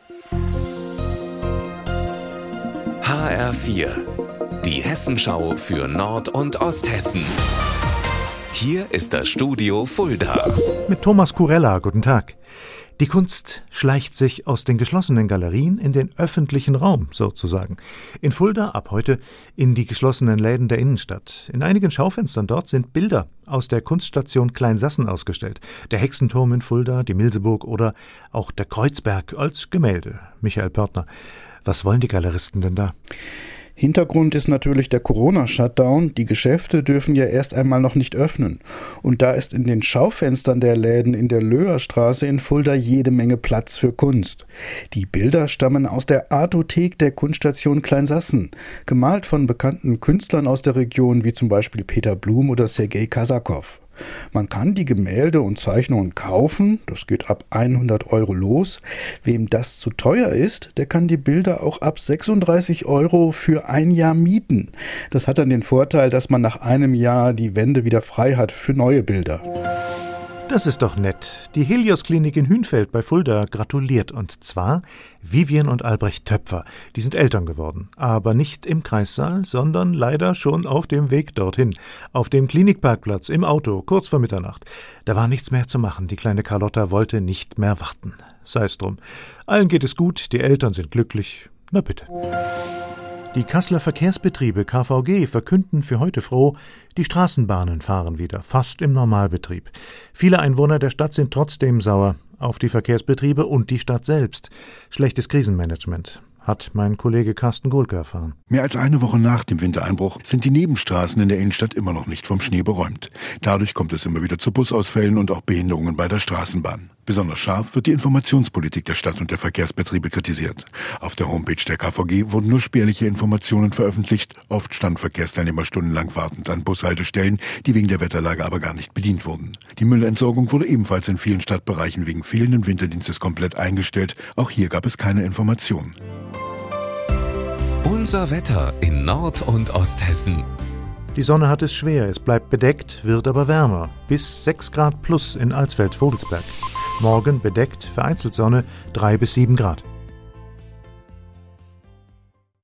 HR4, die Hessenschau für Nord- und Osthessen. Hier ist das Studio Fulda. Mit Thomas Kurella, guten Tag. Die Kunst schleicht sich aus den geschlossenen Galerien in den öffentlichen Raum, sozusagen. In Fulda ab heute in die geschlossenen Läden der Innenstadt. In einigen Schaufenstern dort sind Bilder aus der Kunststation Kleinsassen ausgestellt. Der Hexenturm in Fulda, die Milseburg oder auch der Kreuzberg als Gemälde. Michael Pörtner, was wollen die Galeristen denn da? Hintergrund ist natürlich der Corona-Shutdown. Die Geschäfte dürfen ja erst einmal noch nicht öffnen. Und da ist in den Schaufenstern der Läden in der Löherstraße in Fulda jede Menge Platz für Kunst. Die Bilder stammen aus der Artothek der Kunststation Kleinsassen, gemalt von bekannten Künstlern aus der Region wie zum Beispiel Peter Blum oder Sergei Kasakow. Man kann die Gemälde und Zeichnungen kaufen, das geht ab 100 € los. Wem das zu teuer ist, der kann die Bilder auch ab 36 € für ein Jahr mieten. Das hat dann den Vorteil, dass man nach einem Jahr die Wände wieder frei hat für neue Bilder. Das ist doch nett. Die Helios-Klinik in Hünfeld bei Fulda gratuliert. Und zwar Vivian und Albrecht Töpfer. Die sind Eltern geworden. Aber nicht im Kreissaal, sondern leider schon auf dem Weg dorthin. Auf dem Klinikparkplatz, im Auto, kurz vor Mitternacht. Da war nichts mehr zu machen. Die kleine Carlotta wollte nicht mehr warten. Sei es drum. Allen geht es gut, die Eltern sind glücklich. Na bitte. Die Kasseler Verkehrsbetriebe KVG verkünden für heute froh, die Straßenbahnen fahren wieder, fast im Normalbetrieb. Viele Einwohner der Stadt sind trotzdem sauer auf die Verkehrsbetriebe und die Stadt selbst. Schlechtes Krisenmanagement, hat mein Kollege Carsten Gohlke erfahren. Mehr als eine Woche nach dem Wintereinbruch sind die Nebenstraßen in der Innenstadt immer noch nicht vom Schnee beräumt. Dadurch kommt es immer wieder zu Busausfällen und auch Behinderungen bei der Straßenbahn. Besonders scharf wird die Informationspolitik der Stadt und der Verkehrsbetriebe kritisiert. Auf der Homepage der KVG wurden nur spärliche Informationen veröffentlicht. Oft standen Verkehrsteilnehmer stundenlang wartend an Bushaltestellen, die wegen der Wetterlage aber gar nicht bedient wurden. Die Müllentsorgung wurde ebenfalls in vielen Stadtbereichen wegen fehlenden Winterdienstes komplett eingestellt. Auch hier gab es keine Informationen. Unser Wetter in Nord- und Osthessen. Die Sonne hat es schwer, es bleibt bedeckt, wird aber wärmer. Bis 6 Grad plus in Alsfeld-Vogelsberg. Morgen bedeckt, vereinzelt Sonne, 3 bis 7 Grad.